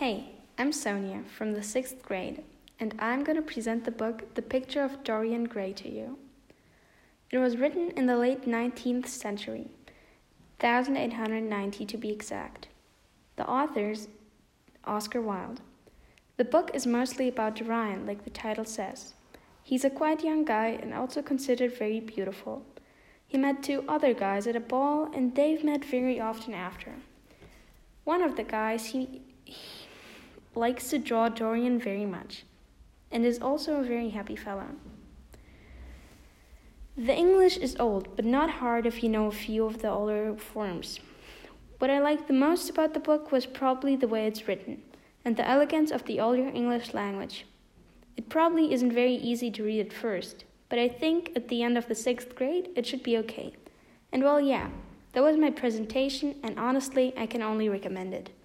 Hey, I'm Sonia from the 6th grade, and I'm going to present the book The Picture of Dorian Gray to you. It was written in the late 19th century, 1890 to be exact. The author's Oscar Wilde. The book is mostly about Dorian, like the title says. He's a quite young guy and also considered very beautiful. He met two other guys at a ball, and they've met very often after. One of the guys, he likes to draw Dorian very much, and is also a very happy fellow. The English is old, but not hard if you know a few of the older forms. What I liked the most about the book was probably the way it's written, and the elegance of the older English language. It probably isn't very easy to read at first, but I think at the end of the 6th grade it should be okay. And well, yeah, that was my presentation, and honestly, I can only recommend it.